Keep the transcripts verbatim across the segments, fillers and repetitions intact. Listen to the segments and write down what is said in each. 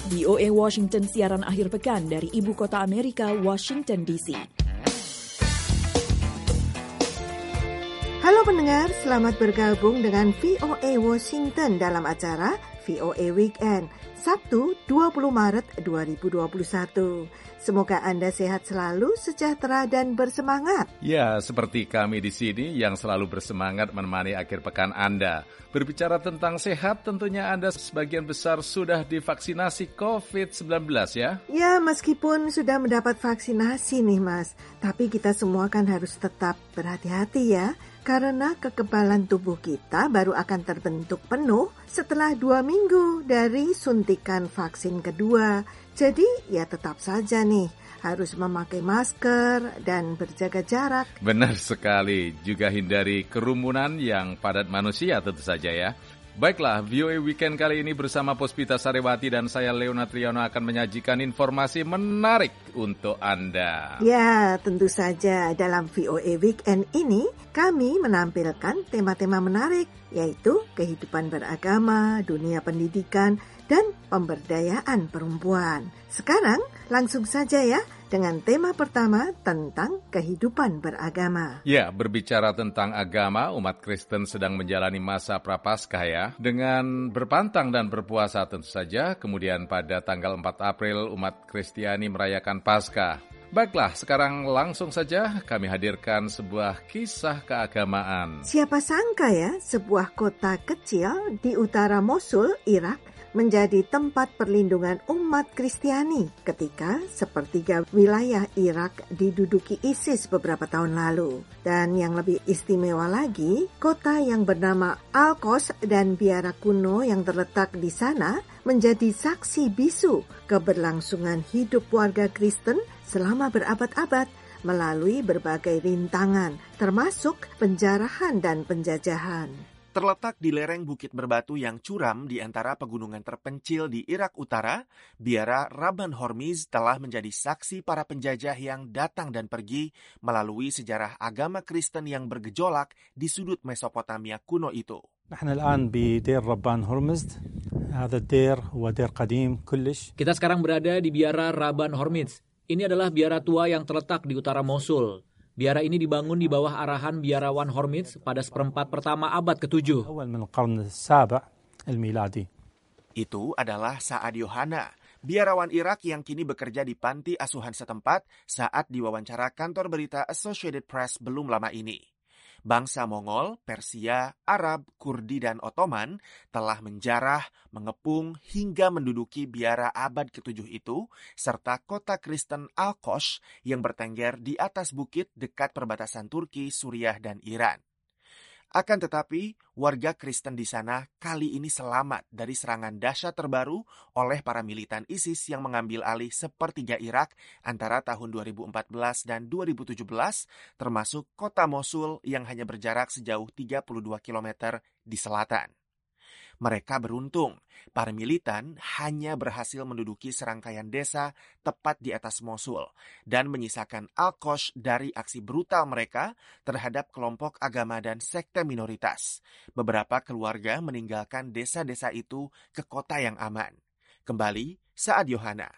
V O A Washington siaran akhir pekan dari Ibu Kota Amerika, Washington D C. Halo pendengar, selamat bergabung dengan V O A Washington dalam acara V O A Weekend, Sabtu dua puluh Maret dua ribu dua puluh satu. Semoga Anda sehat selalu, sejahtera, dan bersemangat. Ya, seperti kami di sini yang selalu bersemangat menemani akhir pekan Anda. Berbicara tentang sehat, tentunya Anda sebagian besar sudah divaksinasi covid sembilan belas ya? Ya, meskipun sudah mendapat vaksinasi nih Mas, tapi kita semua kan harus tetap berhati-hati ya. Karena kekebalan tubuh kita baru akan terbentuk penuh setelah dua minggu dari suntikan vaksin kedua. Jadi ya tetap saja nih harus memakai masker dan berjaga jarak. Benar sekali, juga hindari kerumunan yang padat manusia tentu saja ya. Baiklah, V O A Weekend kali ini bersama Puspita Sarewati dan saya Leona Triyono akan menyajikan informasi menarik untuk Anda. Ya, tentu saja dalam V O A Weekend ini kami menampilkan tema-tema menarik, yaitu kehidupan beragama, dunia pendidikan, dan pemberdayaan perempuan. Sekarang langsung saja ya dengan tema pertama tentang kehidupan beragama. Ya, berbicara tentang agama, umat Kristen sedang menjalani masa Prapaskah ya. Dengan berpantang dan berpuasa tentu saja, kemudian pada tanggal empat April umat Kristiani merayakan Paskah. Baiklah, sekarang langsung saja kami hadirkan sebuah kisah keagamaan. Siapa sangka ya, sebuah kota kecil di utara Mosul, Irak, menjadi tempat perlindungan umat Kristiani ketika sepertiga wilayah Irak diduduki ISIS beberapa tahun lalu. Dan yang lebih istimewa lagi, kota yang bernama Al-Qos dan biara kuno yang terletak di sana menjadi saksi bisu keberlangsungan hidup warga Kristen selama berabad-abad melalui berbagai rintangan, termasuk penjarahan dan penjajahan. Terletak di lereng bukit berbatu yang curam di antara pegunungan terpencil di Irak Utara, biara Rabban Hormiz telah menjadi saksi para penjajah yang datang dan pergi melalui sejarah agama Kristen yang bergejolak di sudut Mesopotamia kuno itu. Kita sekarang berada di biara Rabban Hormiz. Ini adalah biara tua yang terletak di utara Mosul. Biara ini dibangun di bawah arahan biarawan Hormiz pada seperempat pertama abad ketujuh. Itu adalah Sa'ad Yohana, biarawan Irak yang kini bekerja di panti asuhan setempat saat diwawancara kantor berita Associated Press belum lama ini. Bangsa Mongol, Persia, Arab, Kurdi, dan Ottoman telah menjarah, mengepung, hingga menduduki biara abad ketujuh itu, serta kota Kristen Al-Qos yang bertengger di atas bukit dekat perbatasan Turki, Suriah, dan Iran. Akan tetapi, warga Kristen di sana kali ini selamat dari serangan dahsyat terbaru oleh para militan ISIS yang mengambil alih sepertiga Irak antara tahun dua ribu empat belas dan dua ribu tujuh belas, termasuk kota Mosul yang hanya berjarak sejauh tiga puluh dua kilometer di selatan. Mereka beruntung, para militan hanya berhasil menduduki serangkaian desa tepat di atas Mosul dan menyisakan Al-Qos dari aksi brutal mereka terhadap kelompok agama dan sekte minoritas. Beberapa keluarga meninggalkan desa-desa itu ke kota yang aman. Kembali, Sa'ad Yohana.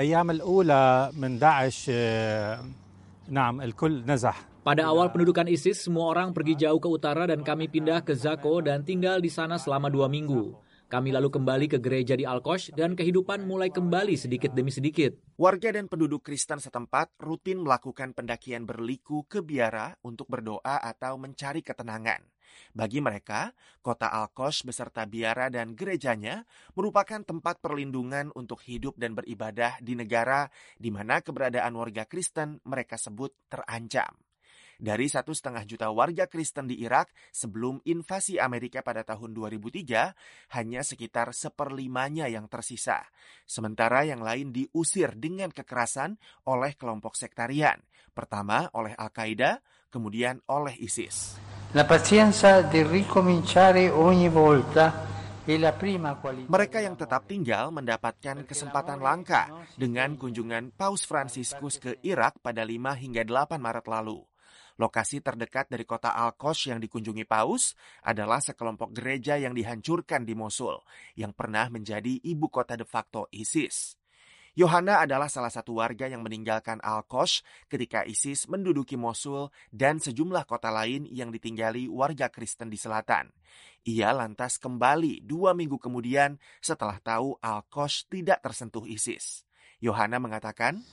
Pada awal pendudukan ISIS, semua orang pergi jauh ke utara dan kami pindah ke Zako dan tinggal di sana selama dua minggu. Kami lalu kembali ke gereja di Al-Qos dan kehidupan mulai kembali sedikit demi sedikit. Warga dan penduduk Kristen setempat rutin melakukan pendakian berliku ke biara untuk berdoa atau mencari ketenangan. Bagi mereka, kota Al-Qos beserta biara dan gerejanya merupakan tempat perlindungan untuk hidup dan beribadah di negara di mana keberadaan warga Kristen mereka sebut terancam. Dari satu setengah juta warga Kristen di Irak sebelum invasi Amerika pada tahun dua ribu tiga, hanya sekitar seperlimanya yang tersisa. Sementara yang lain diusir dengan kekerasan oleh kelompok sektarian. Pertama oleh Al-Qaeda, kemudian oleh ISIS. La pazienza di ricominciare ogni volta. Mereka yang tetap tinggal mendapatkan kesempatan langka dengan kunjungan Paus Fransiskus ke Irak pada lima hingga delapan Maret lalu. Lokasi terdekat dari kota Al-Qosh yang dikunjungi Paus adalah sekelompok gereja yang dihancurkan di Mosul, yang pernah menjadi ibu kota de facto ISIS. Yohana adalah salah satu warga yang meninggalkan Al-Qosh ketika ISIS menduduki Mosul dan sejumlah kota lain yang ditinggali warga Kristen di selatan. Ia lantas kembali dua minggu kemudian setelah tahu Al-Qosh tidak tersentuh ISIS. Yohana mengatakan,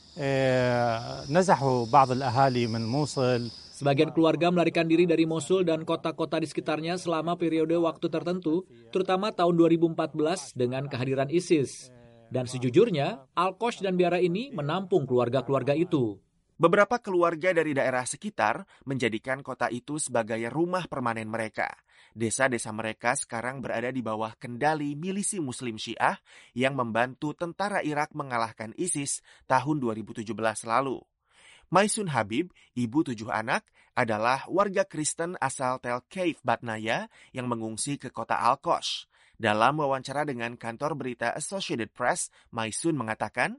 sebagian keluarga melarikan diri dari Mosul dan kota-kota di sekitarnya selama periode waktu tertentu, terutama tahun dua ribu empat belas dengan kehadiran ISIS. Dan sejujurnya, Al-Qosh dan biara ini menampung keluarga-keluarga itu. Beberapa keluarga dari daerah sekitar menjadikan kota itu sebagai rumah permanen mereka. Desa-desa mereka sekarang berada di bawah kendali milisi Muslim Syiah yang membantu tentara Irak mengalahkan ISIS tahun dua ribu tujuh belas lalu. Maisun Habib, ibu tujuh anak, adalah warga Kristen asal Tel Keif Batnaya yang mengungsi ke kota Al-Qosh. Dalam wawancara dengan kantor berita Associated Press, Maisun mengatakan,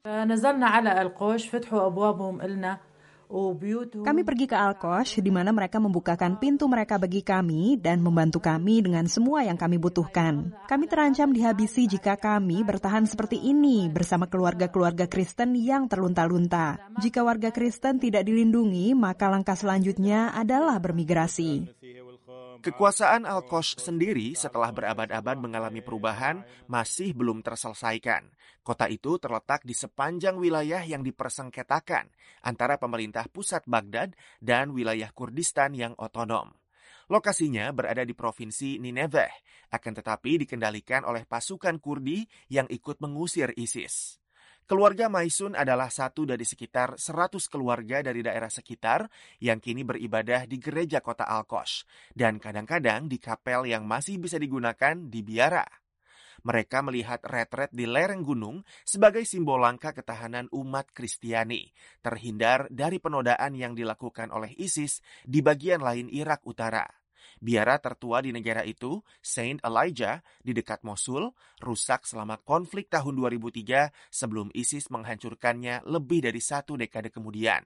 kami pergi ke Al-Qosh, di mana mereka membukakan pintu mereka bagi kami dan membantu kami dengan semua yang kami butuhkan. Kami terancam dihabisi jika kami bertahan seperti ini bersama keluarga-keluarga Kristen yang terlunta-lunta. Jika warga Kristen tidak dilindungi, maka langkah selanjutnya adalah bermigrasi. Kekuasaan Al-Qosh sendiri setelah berabad-abad mengalami perubahan masih belum terselesaikan. Kota itu terletak di sepanjang wilayah yang dipersengketakan antara pemerintah pusat Baghdad dan wilayah Kurdistan yang otonom. Lokasinya berada di provinsi Nineveh, akan tetapi dikendalikan oleh pasukan Kurdi yang ikut mengusir ISIS. Keluarga Maisun adalah satu dari sekitar seratus keluarga dari daerah sekitar yang kini beribadah di gereja kota Al-Qosh dan kadang-kadang di kapel yang masih bisa digunakan di biara. Mereka melihat retret di lereng gunung sebagai simbol langkah ketahanan umat Kristiani, terhindar dari penodaan yang dilakukan oleh ISIS di bagian lain Irak Utara. Biara tertua di negara itu, Saint Elijah, di dekat Mosul, rusak selama konflik tahun dua ribu tiga sebelum ISIS menghancurkannya lebih dari satu dekade kemudian.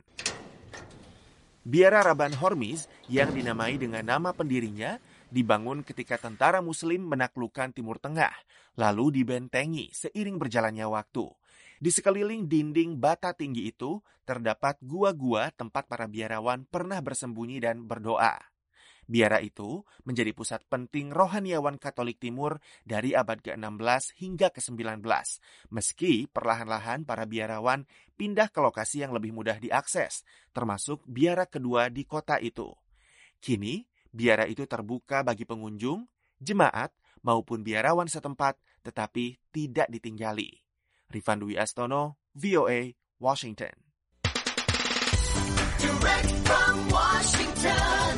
Biara Rabban Hormiz, yang dinamai dengan nama pendirinya, dibangun ketika tentara Muslim menaklukkan Timur Tengah, lalu dibentengi seiring berjalannya waktu. Di sekeliling dinding bata tinggi itu, terdapat gua-gua tempat para biarawan pernah bersembunyi dan berdoa. Biara itu menjadi pusat penting rohaniawan Katolik Timur dari abad ke enam belas hingga ke sembilan belas, meski perlahan-lahan para biarawan pindah ke lokasi yang lebih mudah diakses, termasuk biara kedua di kota itu. Kini, biara itu terbuka bagi pengunjung, jemaat, maupun biarawan setempat, tetapi tidak ditinggali. Rifan Dwi Astono, V O A, Washington. Direct from Washington.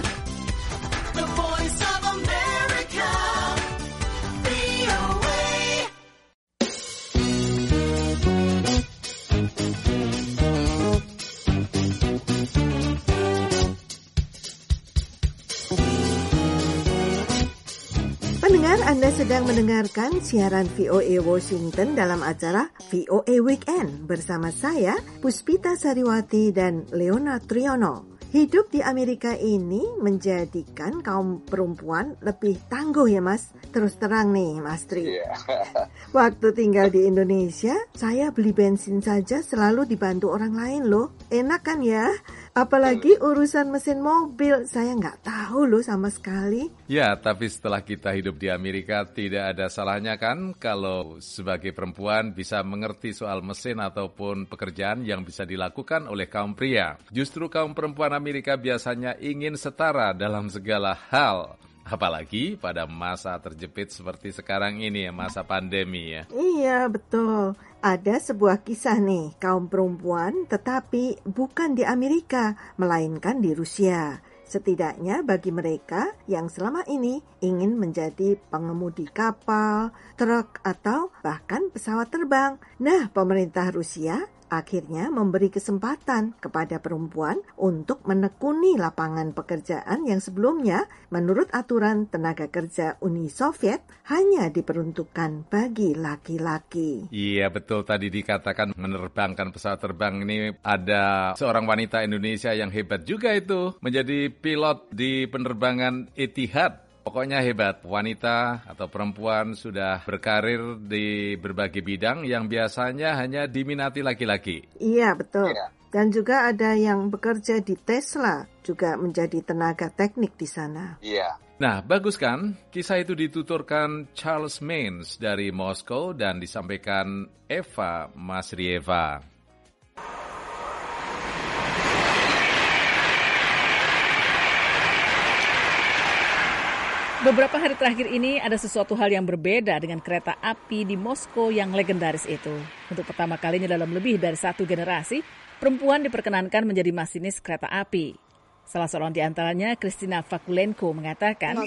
Pendengar, Anda sedang mendengarkan siaran V O A Washington dalam acara V O A Weekend bersama saya, Puspita Sariwati dan Leona Triono. Hidup di Amerika ini menjadikan kaum perempuan lebih tangguh ya Mas. Terus terang nih Mas Tri. Yeah. Waktu tinggal di Indonesia, saya beli bensin saja selalu dibantu orang lain loh. Enak kan ya? Apalagi urusan mesin mobil, saya nggak tahu loh sama sekali. Ya, tapi setelah kita hidup di Amerika, tidak ada salahnya kan kalau sebagai perempuan bisa mengerti soal mesin ataupun pekerjaan yang bisa dilakukan oleh kaum pria. Justru kaum perempuan Amerika biasanya ingin setara dalam segala hal. Apalagi pada masa terjepit seperti sekarang ini ya, masa pandemi ya. Iya, betul. Ada sebuah kisah nih, kaum perempuan tetapi bukan di Amerika, melainkan di Rusia. Setidaknya bagi mereka yang selama ini ingin menjadi pengemudi kapal, truk, atau bahkan pesawat terbang. Nah, pemerintah Rusia akhirnya memberi kesempatan kepada perempuan untuk menekuni lapangan pekerjaan yang sebelumnya menurut aturan tenaga kerja Uni Soviet hanya diperuntukkan bagi laki-laki. Iya, betul, tadi dikatakan menerbangkan pesawat terbang ini ada seorang wanita Indonesia yang hebat juga itu, menjadi pilot di penerbangan Etihad. Pokoknya hebat, wanita atau perempuan sudah berkarir di berbagai bidang yang biasanya hanya diminati laki-laki. Iya, betul. Ya. Dan juga ada yang bekerja di Tesla, juga menjadi tenaga teknik di sana. Iya. Nah, bagus kan? Kisah itu dituturkan Charles Mains dari Moskow dan disampaikan Eva Masrieva. Beberapa hari terakhir ini ada sesuatu hal yang berbeda dengan kereta api di Moskow yang legendaris itu. Untuk pertama kalinya dalam lebih dari satu generasi, perempuan diperkenankan menjadi masinis kereta api. Salah seorang di antaranya, Kristina Vakulenko, mengatakan,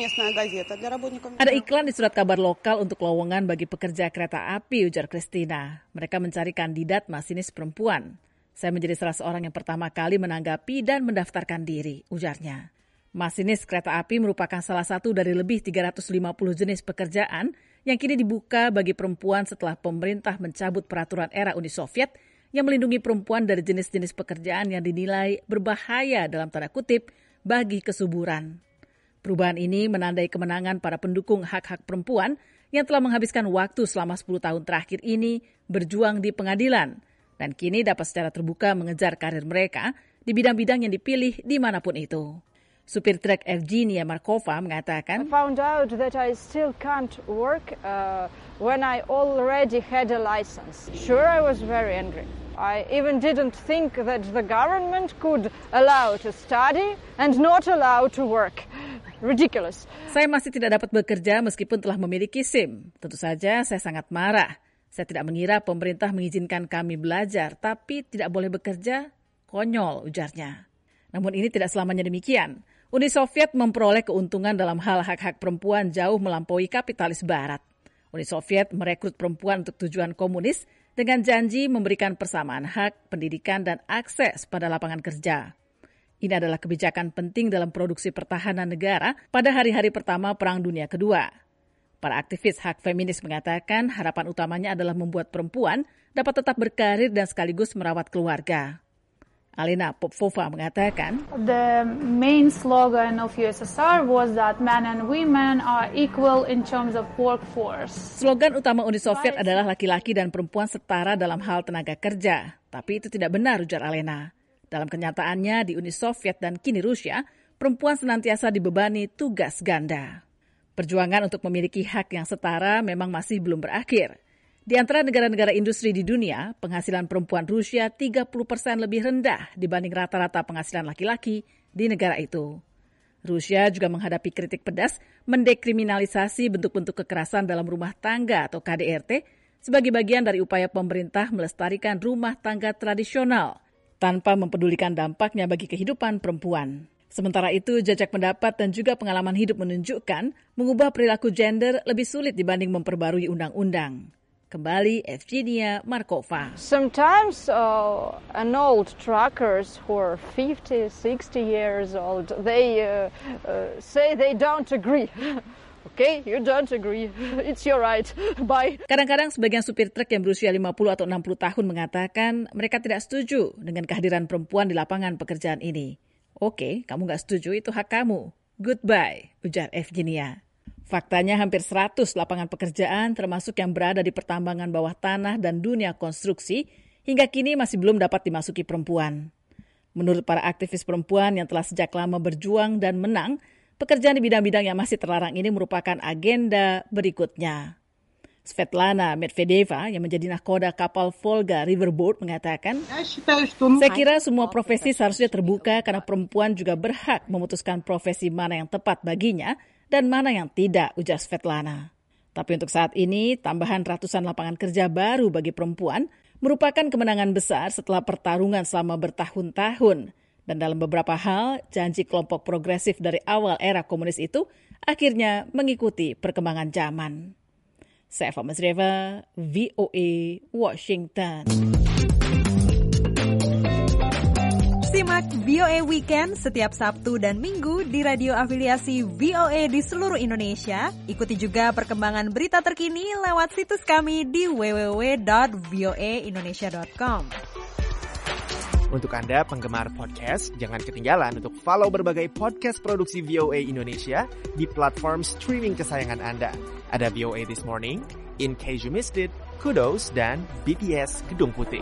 ada iklan di surat kabar lokal untuk lowongan bagi pekerja kereta api, ujar Kristina. Mereka mencari kandidat masinis perempuan. Saya menjadi salah seorang yang pertama kali menanggapi dan mendaftarkan diri, ujarnya. Masinis kereta api merupakan salah satu dari lebih tiga ratus lima puluh jenis pekerjaan yang kini dibuka bagi perempuan setelah pemerintah mencabut peraturan era Uni Soviet yang melindungi perempuan dari jenis-jenis pekerjaan yang dinilai berbahaya dalam tanda kutip bagi kesuburan. Perubahan ini menandai kemenangan para pendukung hak-hak perempuan yang telah menghabiskan waktu selama sepuluh tahun terakhir ini berjuang di pengadilan dan kini dapat secara terbuka mengejar karir mereka di bidang-bidang yang dipilih dimanapun itu. Supir truk Evgenia Markova mengatakan, I found out that I still can't work uh, when I already had a license. Sure, I was very angry. I even didn't think that the government could allow to study and not allow to work. Ridiculous. Saya masih tidak dapat bekerja meskipun telah memiliki SIM. Tentu saja saya sangat marah. Saya tidak mengira pemerintah mengizinkan kami belajar, tapi tidak boleh bekerja. Konyol, ujarnya. Namun ini tidak selamanya demikian. Uni Soviet memperoleh keuntungan dalam hal hak-hak perempuan jauh melampaui kapitalis Barat. Uni Soviet merekrut perempuan untuk tujuan komunis dengan janji memberikan persamaan hak, pendidikan, dan akses pada lapangan kerja. Ini adalah kebijakan penting dalam produksi pertahanan negara pada hari-hari pertama Perang Dunia Kedua. Para aktivis hak feminis mengatakan harapan utamanya adalah membuat perempuan dapat tetap berkarir dan sekaligus merawat keluarga. Alena Popova mengatakan, the main slogan of U S S R was that men and women are equal in terms of workforce. Slogan utama Uni Soviet adalah laki-laki dan perempuan setara dalam hal tenaga kerja. Tapi itu tidak benar, ujar Alena. Dalam kenyataannya di Uni Soviet dan kini Rusia, perempuan senantiasa dibebani tugas ganda. Perjuangan untuk memiliki hak yang setara memang masih belum berakhir. Di antara negara-negara industri di dunia, penghasilan perempuan Rusia tiga puluh persen lebih rendah dibanding rata-rata penghasilan laki-laki di negara itu. Rusia juga menghadapi kritik pedas mendekriminalisasi bentuk-bentuk kekerasan dalam rumah tangga atau K D R T sebagai bagian dari upaya pemerintah melestarikan rumah tangga tradisional tanpa mempedulikan dampaknya bagi kehidupan perempuan. Sementara itu, jajak pendapat dan juga pengalaman hidup menunjukkan mengubah perilaku gender lebih sulit dibanding memperbarui undang-undang. Kembali Evgenia Markova. Sometimes uh, an old truckers who are fifty, sixty years old, they uh, uh, say they don't agree. Okay, you don't agree. It's your right. Bye. Kadang-kadang sebagian supir truk yang berusia lima puluh atau enam puluh tahun mengatakan mereka tidak setuju dengan kehadiran perempuan di lapangan pekerjaan ini. Oke, kamu nggak setuju, itu hak kamu. Goodbye, ujar Evgenia. Faktanya hampir seratus lapangan pekerjaan termasuk yang berada di pertambangan bawah tanah dan dunia konstruksi hingga kini masih belum dapat dimasuki perempuan. Menurut para aktivis perempuan yang telah sejak lama berjuang dan menang, pekerjaan di bidang-bidang yang masih terlarang ini merupakan agenda berikutnya. Svetlana Medvedeva yang menjadi nahkoda kapal Volga Riverboat mengatakan, saya kira semua profesi seharusnya terbuka karena perempuan juga berhak memutuskan profesi mana yang tepat baginya dan mana yang tidak, ujar Svetlana. Tapi untuk saat ini, tambahan ratusan lapangan kerja baru bagi perempuan merupakan kemenangan besar setelah pertarungan selama bertahun-tahun. Dan dalam beberapa hal, janji kelompok progresif dari awal era komunis itu akhirnya mengikuti perkembangan zaman. Saya Eva Masrieva, V O A, Washington. Simak V O A Weekend setiap Sabtu dan Minggu di radio afiliasi V O A di seluruh Indonesia. Ikuti juga perkembangan berita terkini lewat situs kami di w w w dot v o a indonesia dot com. Untuk Anda penggemar podcast, jangan ketinggalan untuk follow berbagai podcast produksi V O A Indonesia di platform streaming kesayangan Anda. Ada V O A This Morning, In Case You Missed It, Kudos, dan B T S Gedung Putih.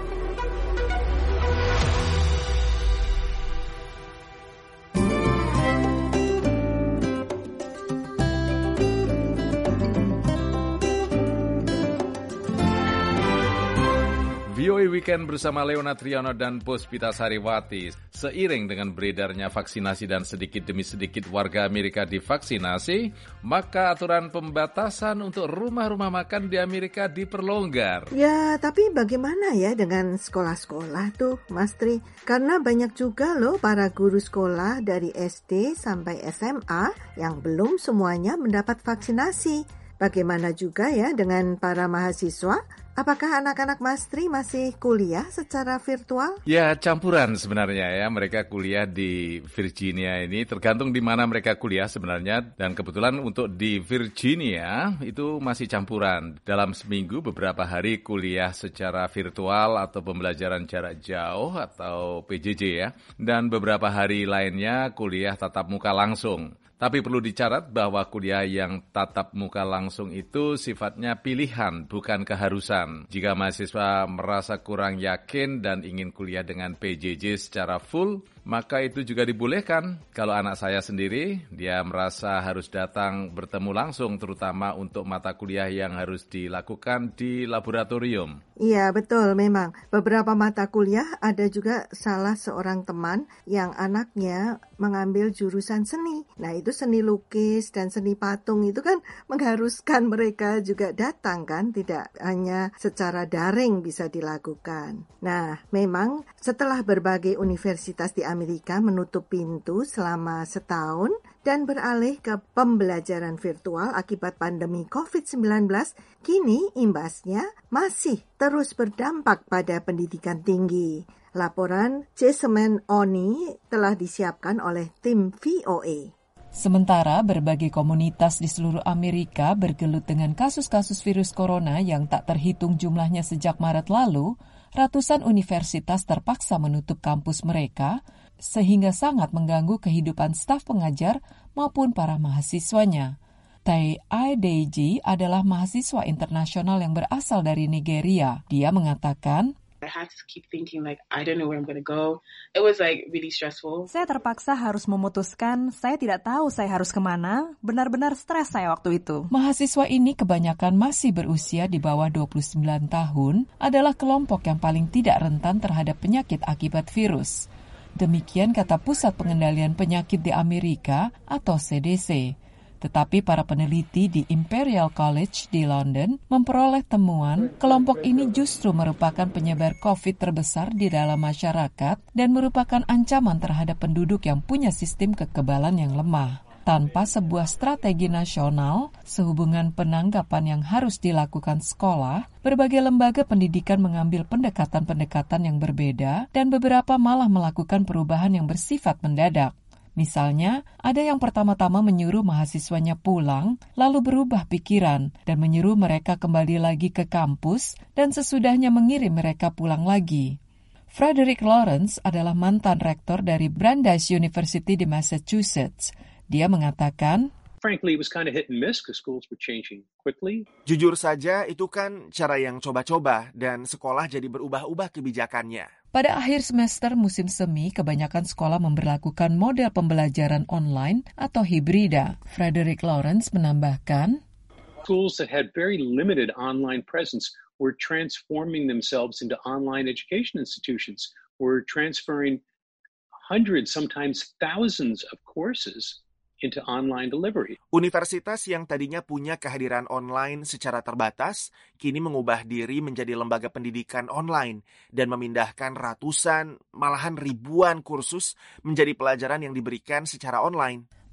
V O A Weekend bersama Leona Triyono dan Puspita Sariwati. Seiring dengan beredarnya vaksinasi dan sedikit demi sedikit warga Amerika divaksinasi, maka aturan pembatasan untuk rumah-rumah makan di Amerika diperlonggar. Ya, tapi bagaimana ya dengan sekolah-sekolah tuh, Mas Tri? Karena banyak juga loh para guru sekolah dari S D sampai S M A yang belum semuanya mendapat vaksinasi. Bagaimana juga ya dengan para mahasiswa? Apakah anak-anak Mas Tri masih kuliah secara virtual? Ya, campuran sebenarnya ya. Mereka kuliah di Virginia ini, tergantung di mana mereka kuliah sebenarnya. Dan kebetulan untuk di Virginia itu masih campuran. Dalam seminggu beberapa hari kuliah secara virtual atau pembelajaran jarak jauh atau P J J ya. Dan beberapa hari lainnya kuliah tatap muka langsung. Tapi perlu dicatat bahwa kuliah yang tatap muka langsung itu sifatnya pilihan, bukan keharusan. Jika mahasiswa merasa kurang yakin dan ingin kuliah dengan P J J secara full, maka itu juga dibolehkan. Kalau anak saya sendiri, dia merasa harus datang bertemu langsung, terutama untuk mata kuliah yang harus dilakukan di laboratorium. Iya, betul memang. Beberapa mata kuliah ada juga salah seorang teman yang anaknya mengambil jurusan seni. Nah, itu seni lukis dan seni patung itu kan mengharuskan mereka juga datang kan, tidak hanya secara daring bisa dilakukan. Nah, memang setelah berbagai universitas di Amerika menutup pintu selama setahun dan beralih ke pembelajaran virtual akibat pandemi covid sembilan belas, kini imbasnya masih terus berdampak pada pendidikan tinggi. Laporan Jessamine Oni telah disiapkan oleh tim V O A. Sementara berbagai komunitas di seluruh Amerika bergelut dengan kasus-kasus virus corona yang tak terhitung jumlahnya sejak Maret lalu, ratusan universitas terpaksa menutup kampus mereka, sehingga sangat mengganggu kehidupan staf pengajar maupun para mahasiswanya. Tay Adeji adalah mahasiswa internasional yang berasal dari Nigeria. Dia mengatakan, I had to keep thinking like I don't know where I'm going to go. It was like really stressful. Saya terpaksa harus memutuskan, saya tidak tahu saya harus kemana. Benar-benar stres saya waktu itu. Mahasiswa ini kebanyakan masih berusia di bawah dua puluh sembilan tahun, adalah kelompok yang paling tidak rentan terhadap penyakit akibat virus. Demikian kata Pusat Pengendalian Penyakit di Amerika atau C D C. Tetapi para peneliti di Imperial College di London memperoleh temuan kelompok ini justru merupakan penyebar COVID terbesar di dalam masyarakat dan merupakan ancaman terhadap penduduk yang punya sistem kekebalan yang lemah. Tanpa sebuah strategi nasional, sehubungan penanggapan yang harus dilakukan sekolah, berbagai lembaga pendidikan mengambil pendekatan-pendekatan yang berbeda dan beberapa malah melakukan perubahan yang bersifat mendadak. Misalnya, ada yang pertama-tama menyuruh mahasiswanya pulang, lalu berubah pikiran dan menyuruh mereka kembali lagi ke kampus dan sesudahnya mengirim mereka pulang lagi. Frederick Lawrence adalah mantan rektor dari Brandeis University di Massachusetts. Dia mengatakan, Frankly, it was kind of hit and miss because schools were changing quickly. Jujur saja, itu kan cara yang coba-coba dan sekolah jadi berubah-ubah kebijakannya. Pada akhir semester musim semi, kebanyakan sekolah memberlakukan model pembelajaran online atau hibrida. Frederick Lawrence menambahkan, Schools that had very limited online presence were transforming themselves into online education institutions, were transferring hundreds, sometimes thousands of courses into online delivery. Universitas yang tadinya punya kehadiran online secara terbatas, kini mengubah diri menjadi lembaga pendidikan online dan memindahkan ratusan, malahan ribuan kursus menjadi pelajaran yang diberikan secara online.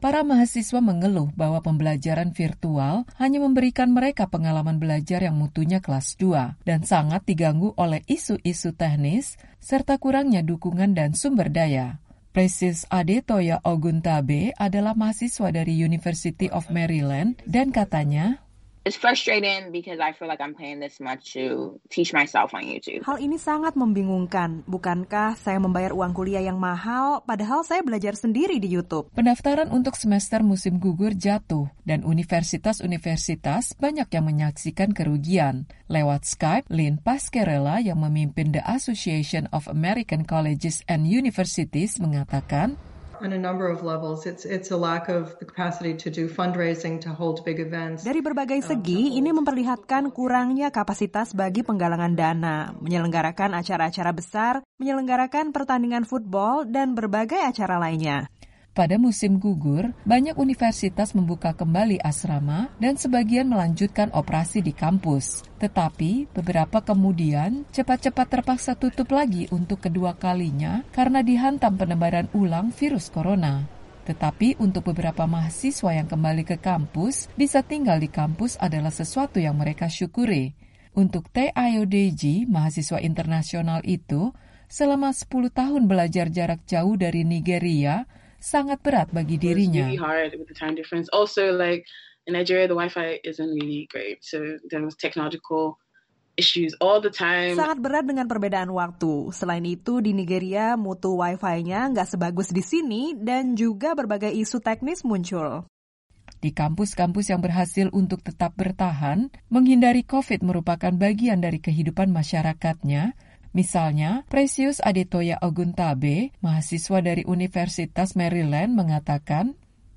para mahasiswa mengeluh bahwa pembelajaran virtual hanya memberikan mereka pengalaman belajar yang mutunya kelas dua dan sangat diganggu oleh isu-isu teknis serta kurangnya dukungan dan sumber daya. Precious Adetoya Oguntabe adalah mahasiswa dari University of Maryland dan katanya, It's frustrating because I feel like I'm paying this much to teach myself on YouTube. Hal ini sangat membingungkan. Bukankah saya membayar uang kuliah yang mahal, padahal saya belajar sendiri di YouTube? Pendaftaran untuk semester musim gugur jatuh, dan universitas-universitas banyak yang menyaksikan kerugian. Lewat Skype, Lynn Pasquerella yang memimpin The Association of American Colleges and Universities mengatakan, On a number of levels, it's it's a lack of the capacity to do fundraising, to hold big events. Dari berbagai segi, ini memperlihatkan kurangnya kapasitas bagi penggalangan dana, menyelenggarakan acara-acara besar, menyelenggarakan pertandingan football, dan berbagai acara lainnya. Pada musim gugur, banyak universitas membuka kembali asrama dan sebagian melanjutkan operasi di kampus. Tetapi, beberapa kemudian cepat-cepat terpaksa tutup lagi untuk kedua kalinya karena dihantam penebaran ulang virus corona. Tetapi untuk beberapa mahasiswa yang kembali ke kampus, bisa tinggal di kampus adalah sesuatu yang mereka syukuri. Untuk T. Ayodeji, mahasiswa internasional itu, selama sepuluh tahun belajar jarak jauh dari Nigeria, sangat berat bagi dirinya. It's really hard with the time difference. Also, like in Nigeria, the Wi-Fi isn't really great, so there was technological issues all the time. Sangat berat dengan perbedaan waktu. Selain itu, di Nigeria mutu Wi-Fi-nya nggak sebagus di sini dan juga berbagai isu teknis muncul. Di kampus-kampus yang berhasil untuk tetap bertahan, menghindari COVID merupakan bagian dari kehidupan masyarakatnya. Misalnya, Precious Adetoya Oguntabe, mahasiswa dari Universitas Maryland, mengatakan,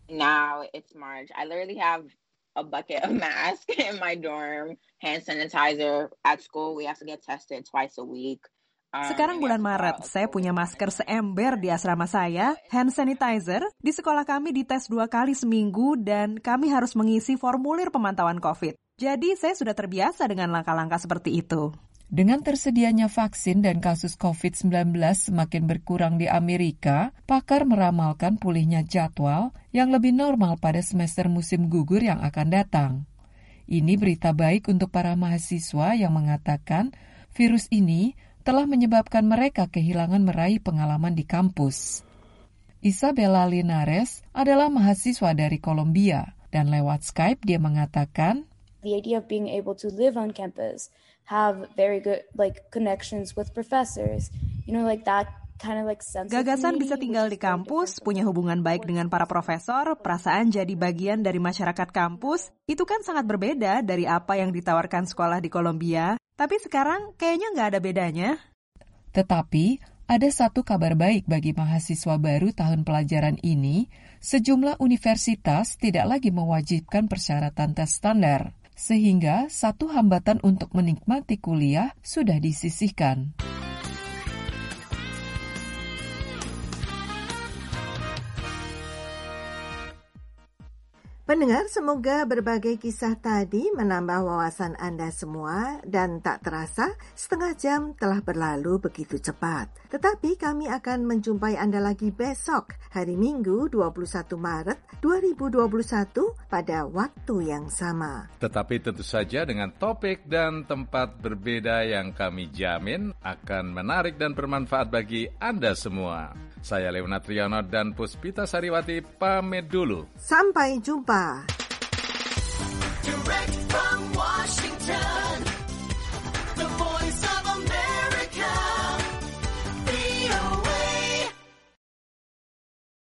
Now it's March. I literally have a bucket of masks in my dorm, hand sanitizer. At school, we have to get tested twice a week. Sekarang bulan Maret, saya punya masker seember di asrama saya, hand sanitizer. Di sekolah kami dites dua kali seminggu dan kami harus mengisi formulir pemantauan COVID. Jadi saya sudah terbiasa dengan langkah-langkah seperti itu. Dengan tersedianya vaksin dan kasus covid sembilan belas semakin berkurang di Amerika, pakar meramalkan pulihnya jadwal yang lebih normal pada semester musim gugur yang akan datang. Ini berita baik untuk para mahasiswa yang mengatakan virus ini telah menyebabkan mereka kehilangan meraih pengalaman di kampus. Isabella Linares adalah mahasiswa dari Kolombia, dan lewat Skype dia mengatakan, The idea of being able to live on campus, have very good like connections with professors, you know, like that kind of like sense. Gagasan bisa tinggal di kampus, punya hubungan baik dengan para profesor, perasaan jadi bagian dari masyarakat kampus, itu kan sangat berbeda dari apa yang ditawarkan sekolah di Kolombia. Tapi sekarang kayaknya nggak ada bedanya. Tetapi ada satu kabar baik bagi mahasiswa baru tahun pelajaran ini, sejumlah universitas tidak lagi mewajibkan persyaratan tes standar. Sehingga satu hambatan untuk menikmati kuliah sudah disisihkan. Pendengar, semoga berbagai kisah tadi menambah wawasan Anda semua dan tak terasa setengah jam telah berlalu begitu cepat. Tetapi kami akan menjumpai Anda lagi besok, hari Minggu dua puluh satu Maret dua ribu dua puluh satu pada waktu yang sama. Tetapi tentu saja dengan topik dan tempat berbeda yang kami jamin akan menarik dan bermanfaat bagi Anda semua. Saya Leonard Triyono dan Puspita Sariwati pamit dulu. Sampai jumpa. Direct